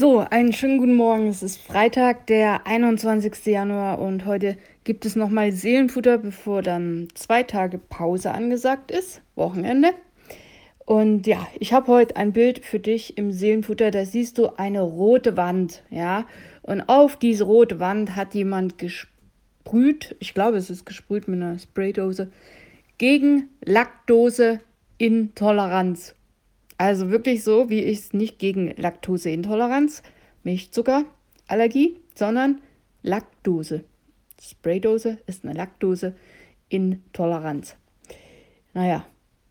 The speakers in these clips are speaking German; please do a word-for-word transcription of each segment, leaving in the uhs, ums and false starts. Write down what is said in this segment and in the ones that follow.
So, einen schönen guten Morgen. Es ist Freitag, der einundzwanzigste Januar und heute gibt es nochmal Seelenfutter, bevor dann zwei Tage Pause angesagt ist, Wochenende. Und ja, ich habe heute ein Bild für dich im Seelenfutter, da siehst du eine rote Wand, ja. Und auf diese rote Wand hat jemand gesprüht, ich glaube, es ist gesprüht mit einer Spraydose, gegen Laktoseintoleranz. Also wirklich so, wie ich es nicht gegen Laktoseintoleranz, Milchzuckerallergie, sondern Laktose. Spraydose ist eine Laktoseintoleranz. Naja,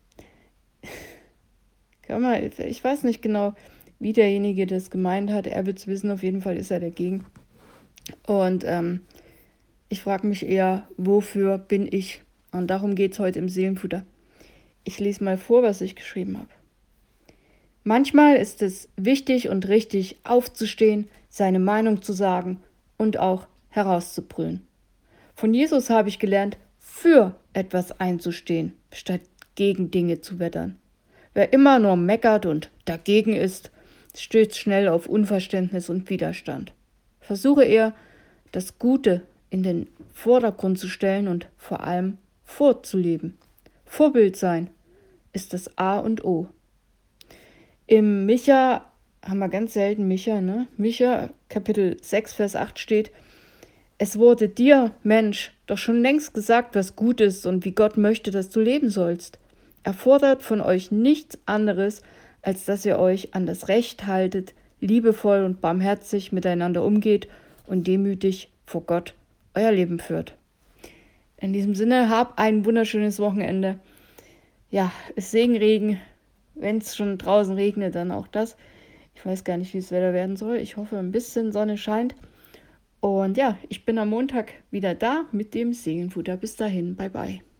kann man, ich weiß nicht genau, wie derjenige das gemeint hat. Er wird es wissen, auf jeden Fall ist er dagegen. Und ähm, ich frage mich eher, wofür bin ich? Und darum geht es heute im Seelenfutter. Ich lese mal vor, was ich geschrieben habe. Manchmal ist es wichtig und richtig, aufzustehen, seine Meinung zu sagen und auch herauszubrüllen. Von Jesus habe ich gelernt, für etwas einzustehen, statt gegen Dinge zu wettern. Wer immer nur meckert und dagegen ist, stößt schnell auf Unverständnis und Widerstand. Versuche eher, das Gute in den Vordergrund zu stellen und vor allem vorzuleben. Vorbild sein ist das A und O. Im Micha haben wir ganz selten Micha, ne? Micha, Kapitel sechs, Vers acht steht: Es wurde dir, Mensch, doch schon längst gesagt, was gut ist und wie Gott möchte, dass du leben sollst. Er fordert von euch nichts anderes, als dass ihr euch an das Recht haltet, liebevoll und barmherzig miteinander umgeht und demütig vor Gott euer Leben führt. In diesem Sinne, hab ein wunderschönes Wochenende. Ja, es Segenregen. Wenn es schon draußen regnet, dann auch das. Ich weiß gar nicht, wie das Wetter werden soll. Ich hoffe, ein bisschen Sonne scheint. Und ja, ich bin am Montag wieder da mit dem Seelenfutter. Bis dahin, bye bye.